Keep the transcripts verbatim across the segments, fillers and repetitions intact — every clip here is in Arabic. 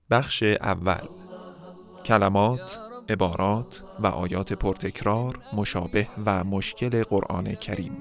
بخش اول، کلمات، عبارات و آیات پرتکرار، مشابه و مشکل قرآن کریم.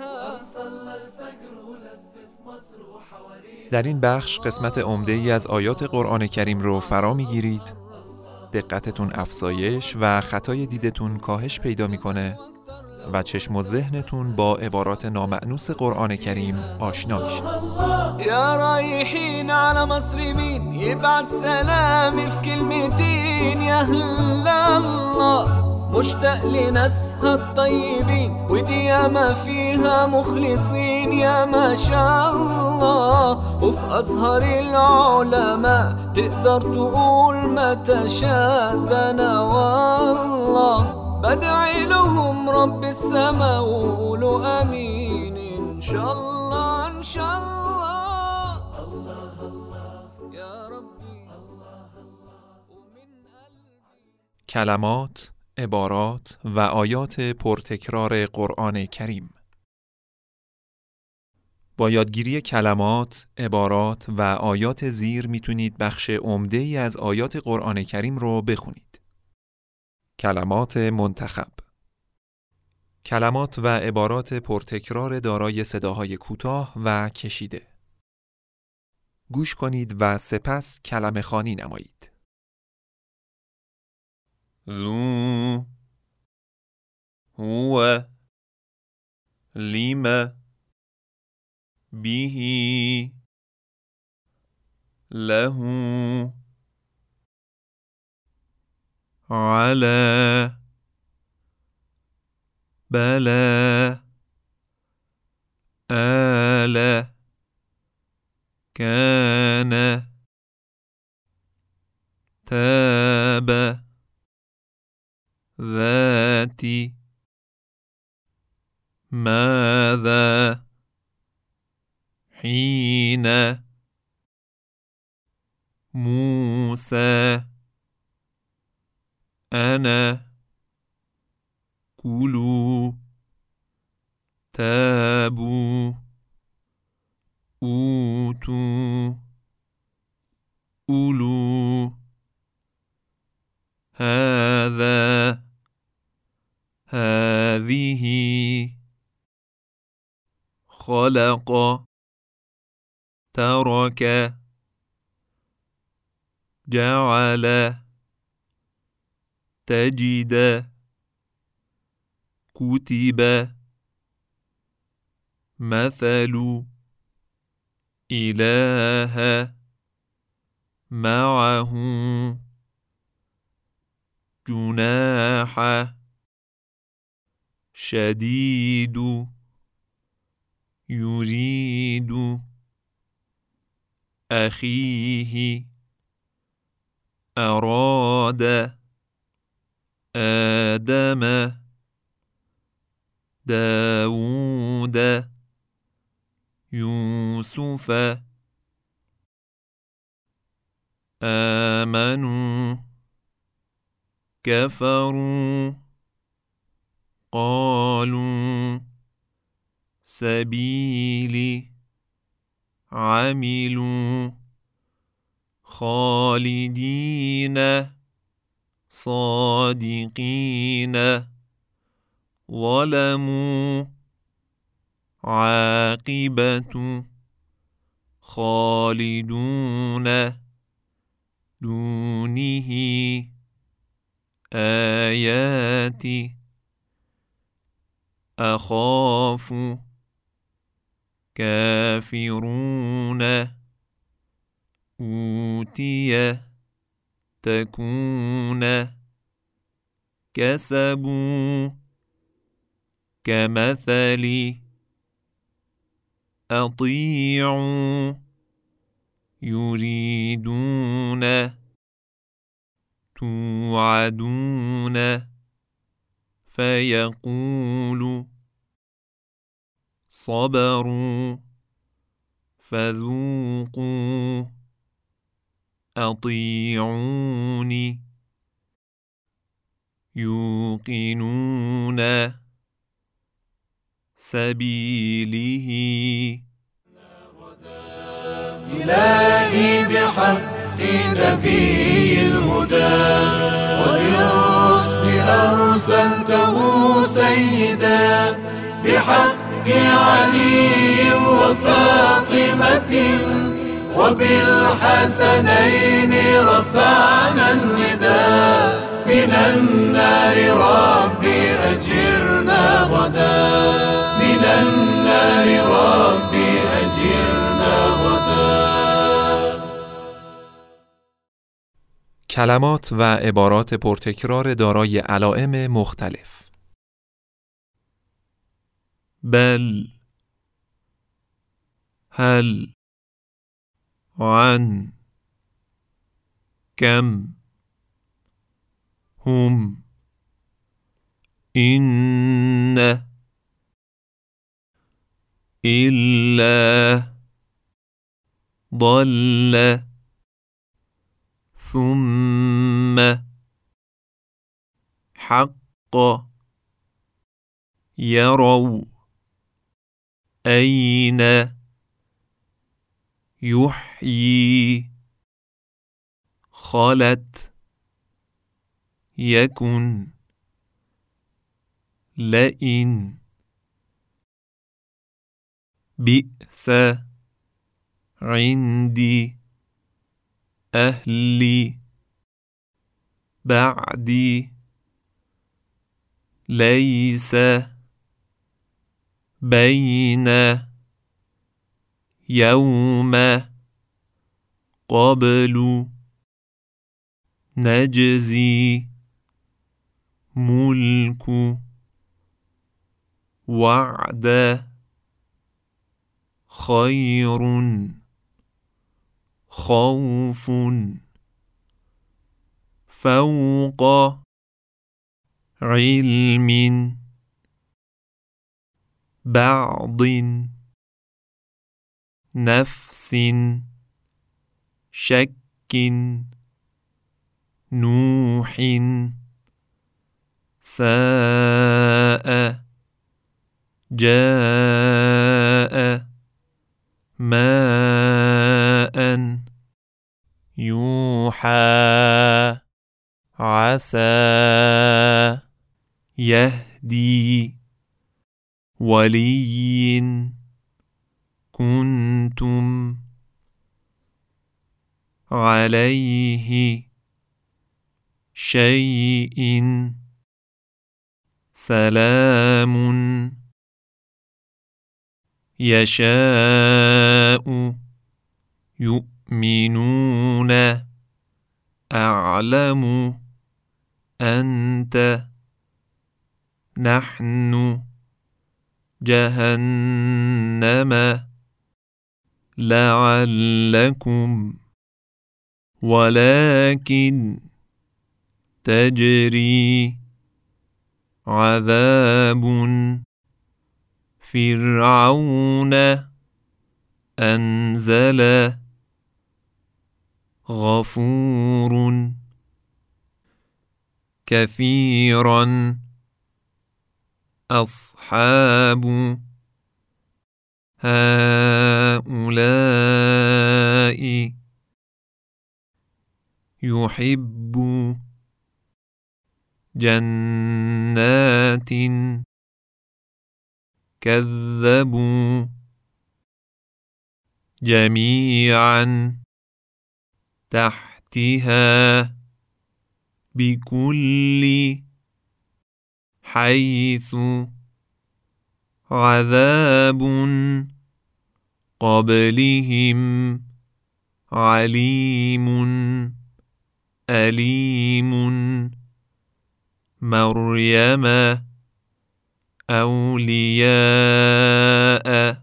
در این بخش قسمت عمده‌ای از آیات قرآن کریم رو فرا می‌گیرید. دقتتون افزایش و خطای دیدتون کاهش پیدا می‌کنه و چشم و ذهنتون با عبارات نامأنوس قرآن کریم آشنا میشه. يا رايحين على مصر مين يبعت سلامي في كلمتين يا أهل الله مشتاق لناسها الطيبين ودي ياما فيها مخلصين يا ما شاء الله وفي أزهر العلماء تقدر تقول ما تشاء ده أنا والله بدعي لهم رب السما وقولوا آمين إن شاء الله إن شاء الله الله الله يا ربي الله الله ومن قلبي. کلمات، عبارات و آیات پرتکرار قرآن کریم. با یادگیری کلمات، عبارات و آیات زیر میتونید بخش عمده‌ای از آیات قرآن کریم رو بخونید. کلمات منتخب، کلمات و عبارات پرتکرار دارای صداهای کوتاه و کشیده. گوش کنید و سپس کلمه خوانی نمایید. ذو، هو، لیم، بیهی، له، علی، بلا، آل، کان، تاب، ذاتی، ماذا، حين، موسى، أنا، كلوا، تابوا، أوتوا، أولو، هذا، هذه، خلق، ترك، جعل، تجد، كتب، مثل، إله، معه، جناح، شديد، يريد، أخيه، أراد، آدم، داود، يوسف، آمنوا، كفروا، قالوا، سبيلي، عملوا، خالدين، صادقين، ظلموا، عاقبة، خالدون، دونه، آيات، أخاف، كافرون، أوتي، تكون، كسبوا، كمثل، أطيعوا، يريدون، توعدون، فيقول، صبروا، فذوقوا، أطيعوني، يوقنون، سبيله. إلهي بحق حق نبي الهدى، وللرسل أرسلته سيدا بحق علي وفاطمة، وبالحسنين رفعنا النداء. من النار ربي أجرنا غدا، من النار ربي أجرنا غدا. کلمات و عبارات پرتکرار دارای علائم مختلف. بل، هل، عن، کم، هم، إن، إلا، ضل، ثم، حق، يروا، أين، يحيي، خلت، يكن، لئن، بئس، عندي، أهلي، بعدي، ليس، بين، يوم، قبل، نجزي، ملك، وعد، خير، خوف، فوق، علم، بعض، نفس، شك، نوح، ساء، جاء، ماء، يوحى، عسى، يهدي، ولي، كنتم، عليه، شيء، سلام، يشاء، يؤمنون، أعلم، أنت، نحن، جهنم، لعلكم، ولكن، تجري، عذاب، فرعون، أنزل، غفور، كثيرا، أصحاب، هؤلاء، يحب، جنات، كذبوا، جميعا، تحتها، بكل، حيث، عذاب، قبلهم، عليم، أليم، مريم، أولياء،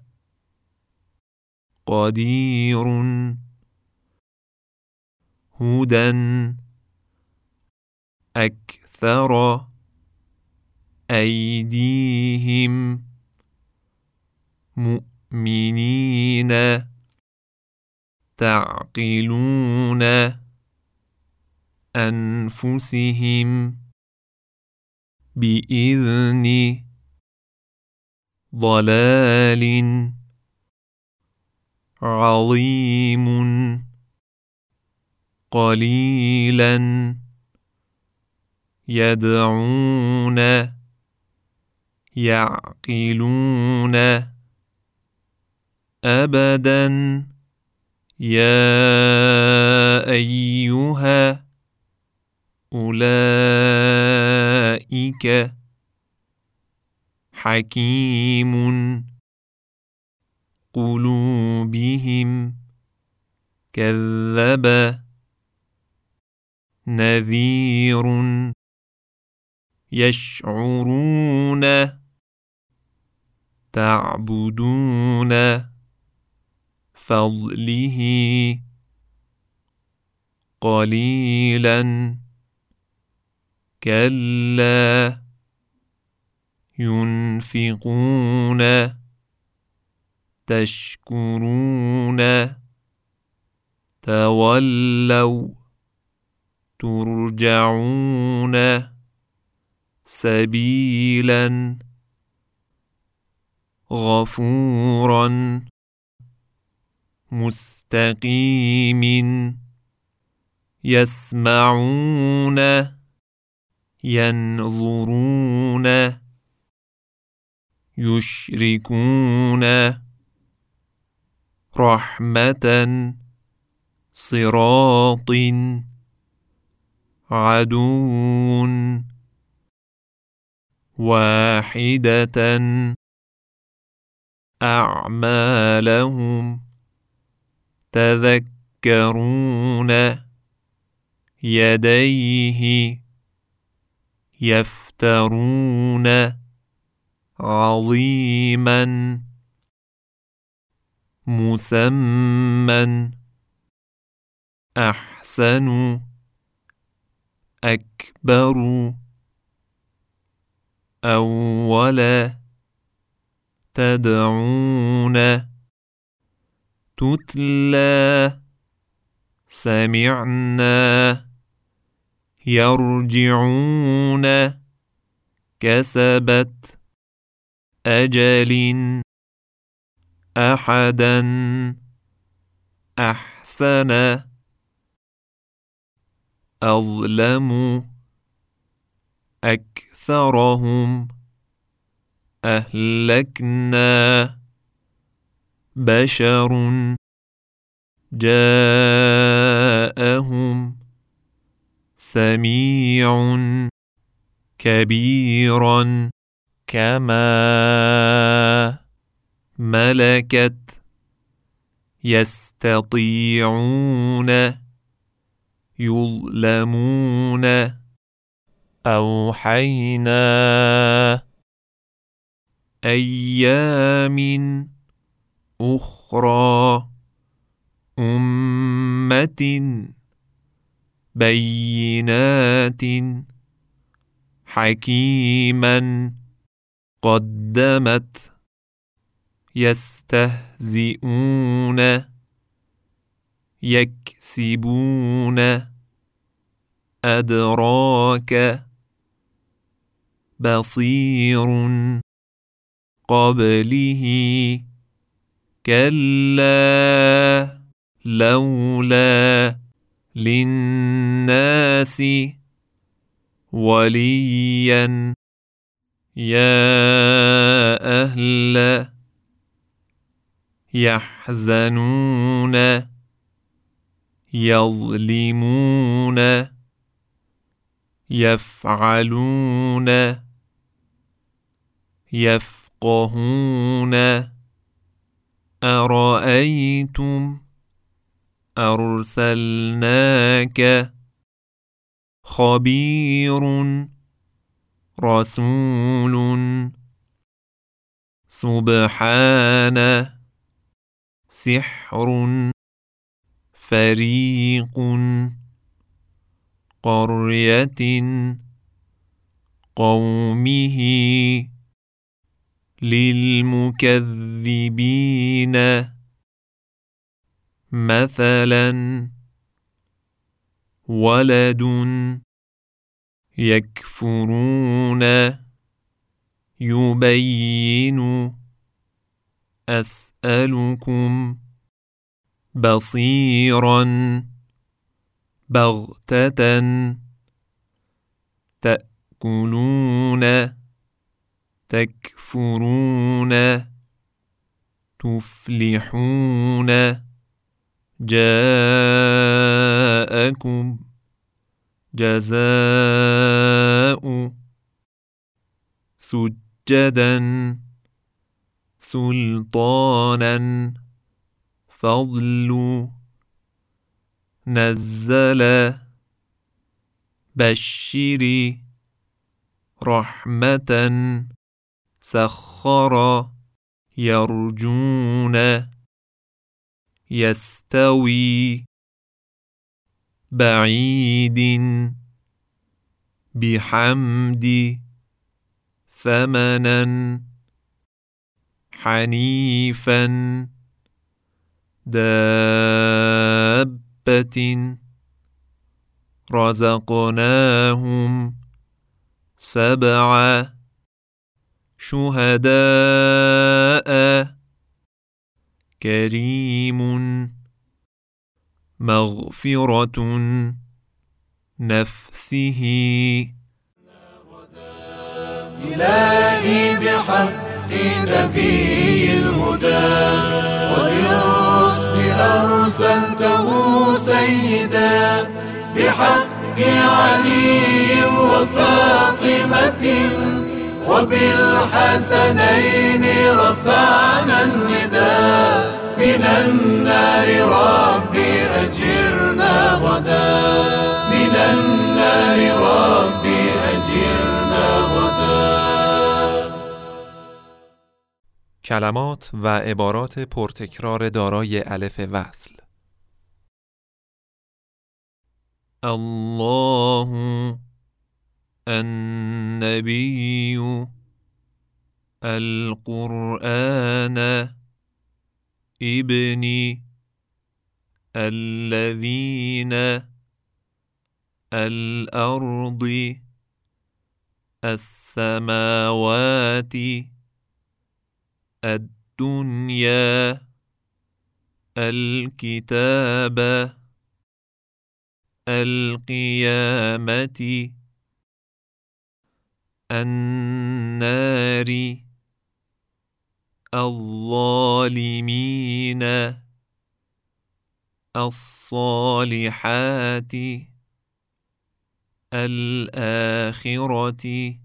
قدير، هدى، أكثر، أيديهم، مؤمنين، تعقلون، أنفسهم، بإذن، ضلال، عظيم، قليلا يدعون يعقلون أبدا يا أيها أولئك حكيم قلوبهم كذب نذير يشعرون تعبدون فضله قليلا كلا ينفقون تشكرون تولوا ترجعون سبيلا غفورا مستقيم يسمعون ينظرون يشركون رحمة صراط عدو واحدة أعمالهم تذكرون يديه يفترون عظيما مسمى أحسن أكبر أول تدعون تتلى سمعنا يرجعون كسبت أجل أحدا أحسن أظلم أكثرهم أهلكنا بشر جاءهم سميع كبيرا كما ملكت يستطيعون يظلمون أوحينا أيام أخرى أمة بينات حكيما قدمت يستهزئون يكسبون أدراك بصير قبله كلا لولا للناس وليا يا أهل يحزنون يظلمون يفعلون يفقهون أرأيتم أرسلناك خبير رسول سبحان سحر فريق قرية قومه للمكذبين مثلا ولد يكفرون يبين أسألكم بصيرا بغتة تأكلون تكفرون تفلحون جاءكم جزاء سجدا سلطانا فضل نزل بشري رحمة سخر يرجون يستوي بعيد بحمد ثمنا حنيفا دابة رزقناهم سبع شهداء كريم مغفرة نفسه إلهي بحق نبي الهدى وللرسل أرسلته سيدا بحق علي وفاطمة وبالحسنين رفعنا النداء من النار ربي أجرنا غدا من النار ربي أجرنا غدا. کلمات و عبارات پرتکرار دارای الف وصل. الله النبی القرآن ابني الذين الأرض السماوات الدنيا الكتاب القيامة النار الظالمين الصالحات الآخرة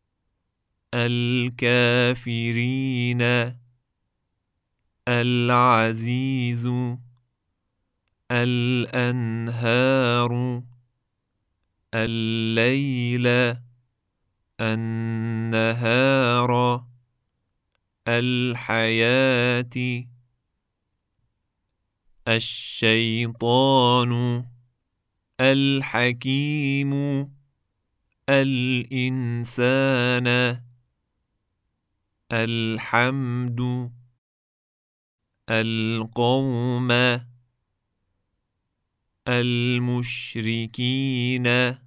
الكافرين العزيز الأنهار الليل النهار الحياة الشيطان الحكيم الإنسان الحمد القوم المشركين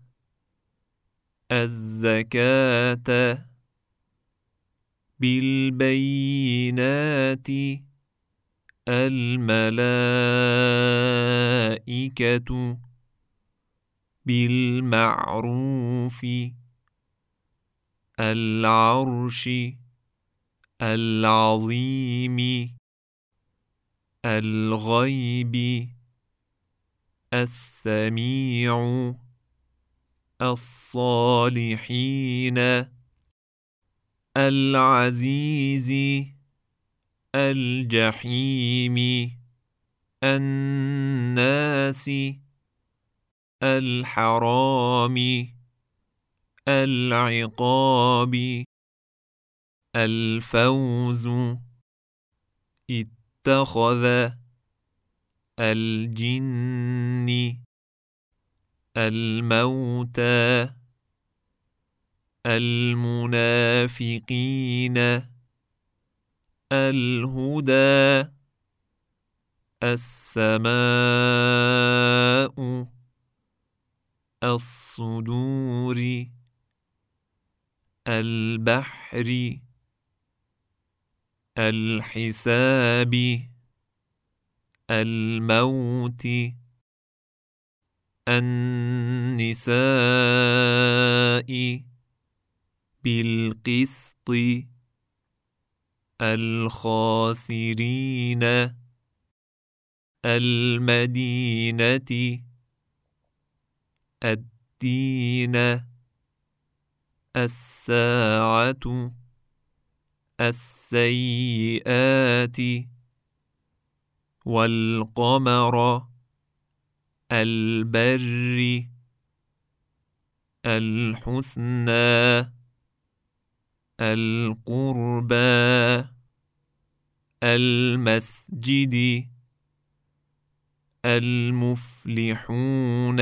الزكاة بالبينات الملائكة بالمعروف العرش العظيم الغيب السميع الصالحين العزيز الجحيم الناس الحرام العقاب الفوز اتخذ الجن الموت المنافقين الهدى السماء الصدور البحر الحساب الموت النساء بالقسط الخاسرين المدينة الدين الساعة السيئات والقمر البر الحسنى القربى المسجد المفلحون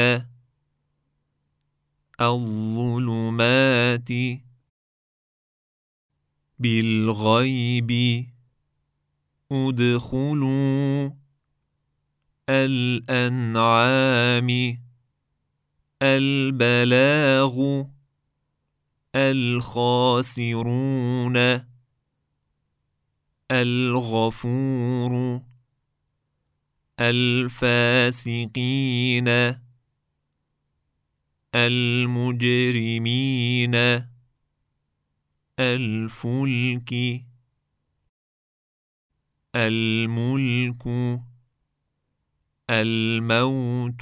الظلمات بالغيب ادخلوا الأنعام البلاغ الخاسرون الغفور الفاسقين المجرمين الفلك الملك الموت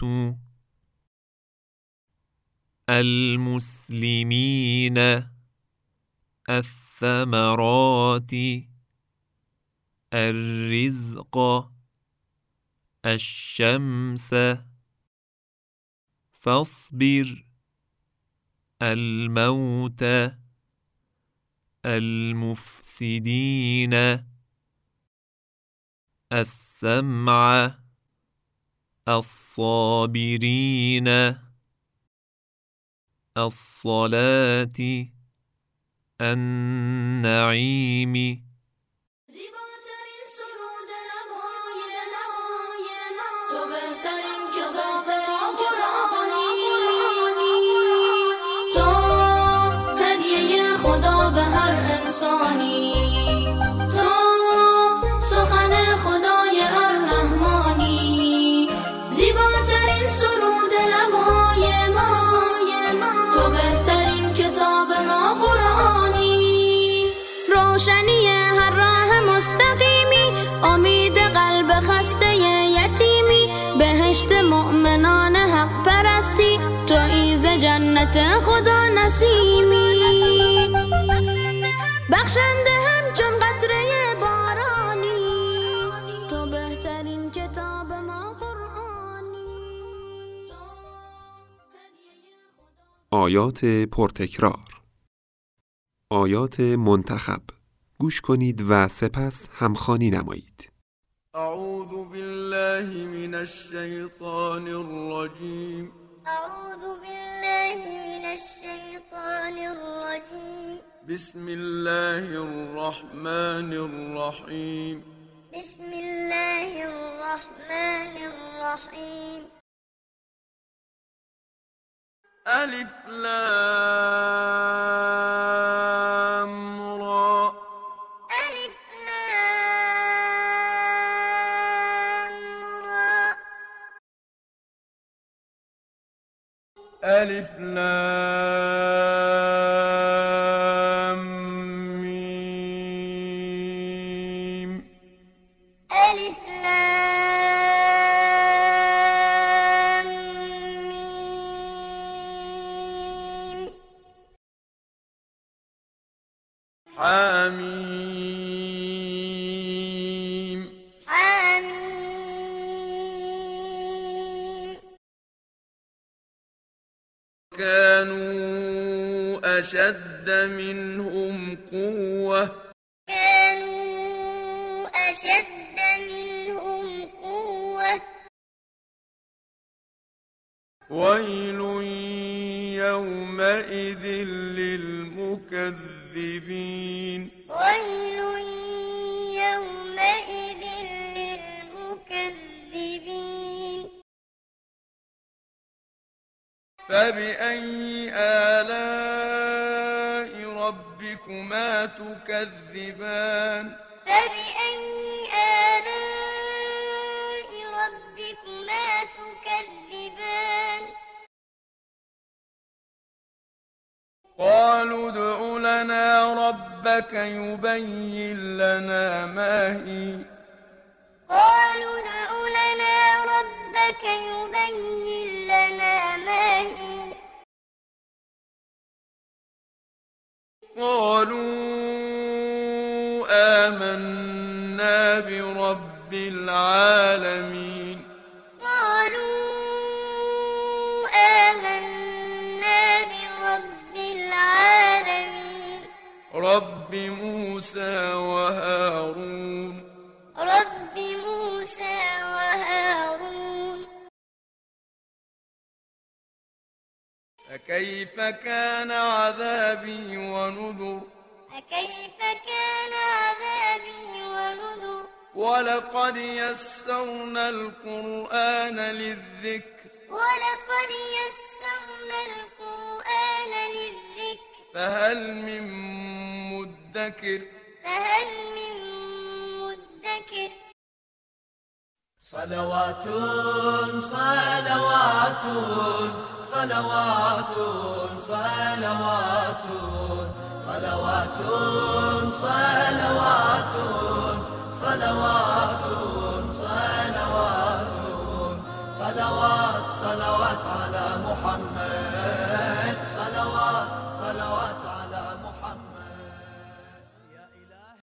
المسلمين الثمرات الرزق الشمس فاصبر الموت المفسدين السمع الصابرين الصلاة النعيم تو سخن خدای الرحمانی زیباترین سرود لبهای ما تو بهترین کتاب ما قرآنی روشنی هر راه مستقیمی امید قلب خسته یتیمی بهشت مؤمنان حق پرستی تو ایز جنت خدا نسیمی بخشنده همچون قطره بارانی تو بهترین کتاب ما قرآنی. آیات پرتکرار، آیات منتخب. گوش کنید و سپس همخوانی نمایید. اعوذ بالله من الشیطان الرجیم اعوذ بالله من الشیطان الرجیم بسم الله الرحمن الرحیم بسم الله الرحمن الرحیم الف لام را الف لام را الف لام میم الف لام میم حمیم حمیم كانوا أشد منهم قوة كانوا أشد منهم قوة ويل يومئذ للمكذبين ويل يومئذ للمكذبين فبأي آلاء ربكما تكذبان فبأي آلاء ربكما تكذبان قالوا ادع لنا ربك يبين لنا ما هي قالوا ادع لنا ربك يبين لنا ما هي قالوا آمنا برب العالمين قالوا آمنا برب العالمين رب موسى وهارون رب موسى وهارون فكيف كان عذابي ونذر فكيف كان عذابي ونذر ولقد يسرنا القرآن للذكر ولقد يسرنا القرآن للذكر فهل من مدكر فهل من مدكر صلوات صلوات صلوات صلوات صلوات صلوات صلوات صلوات صلوات صلوات على محمد